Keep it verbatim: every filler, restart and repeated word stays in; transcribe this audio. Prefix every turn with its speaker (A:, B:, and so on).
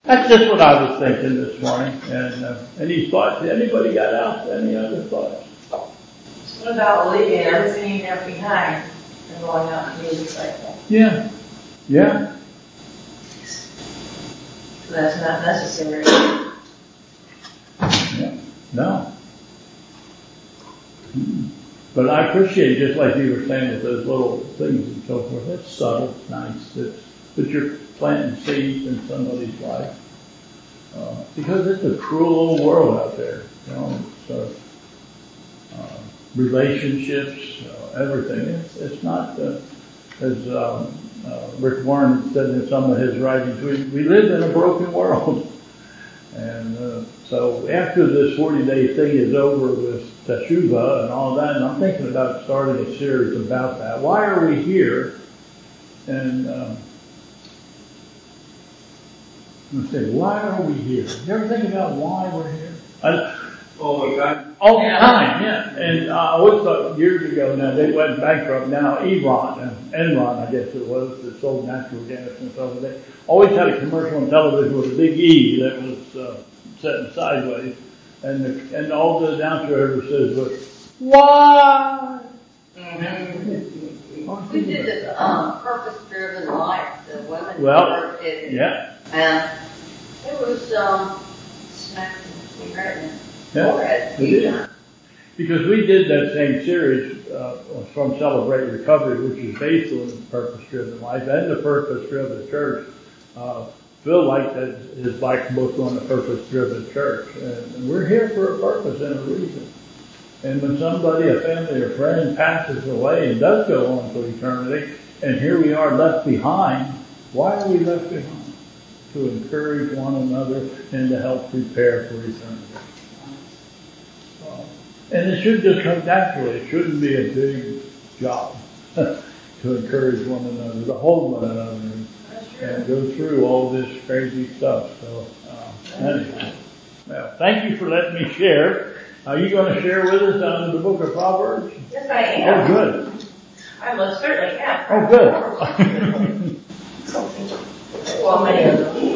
A: That's just what I was thinking this morning. And uh, any thoughts? Anybody got out? Any other thoughts?
B: What about leaving everything you have behind and going out to be a disciple?
A: Yeah. Yeah.
B: So that's not necessary.
A: Yeah. No. But I appreciate, just like you were saying, with those little things and so forth. It's subtle. It's nice. It's, but you're planting seeds in somebody's life. Uh, because it's a cruel old world out there. You know, it's, uh, uh, relationships, uh, everything. It's, it's not, uh, as um, uh, Rick Warren said in some of his writings, we, we live in a broken world. And uh, so after this forty-day thing is over with Teshuvah and all that, and I'm thinking about starting a series about that. Why are we here? And um, I'm going to say, why are we here? You ever think about why we're here? I,
C: all the time.
A: All the time, yeah. And uh, I always thought years ago, now they went bankrupt. Now Enron, and Enron, I guess it was, that sold natural gas and stuff. They always had a commercial on television with a big E that was uh, sitting sideways, and the, and all the announcer ever says was, "Why?"
D: Mm-hmm. Who did the um, purpose-driven life? The women.
A: Well,
D: did,
A: yeah.
D: And it was um, smacked in the right in the
A: Yeah,
D: forehead.
A: we did. Because we did that same series uh, from Celebrate Recovery, which is based on the purpose-driven life and the purpose-driven church. Uh, Phil liked that his black book on the purpose-driven church, and we're here for a purpose and a reason. And when somebody, a family or friend, passes away and does go on to eternity, and here we are left behind, why are we left behind? To encourage one another and to help prepare for eternity. And it should just come naturally. It shouldn't be a big job to encourage one another, to hold one another, and, and go through all this crazy stuff. So, uh, anyway. Well, thank you for letting me share. Are you going to share with us out of the book of Proverbs?
B: Yes, I am.
A: Oh, good.
B: I most certainly am.
A: Oh, good.
B: Well, many of them.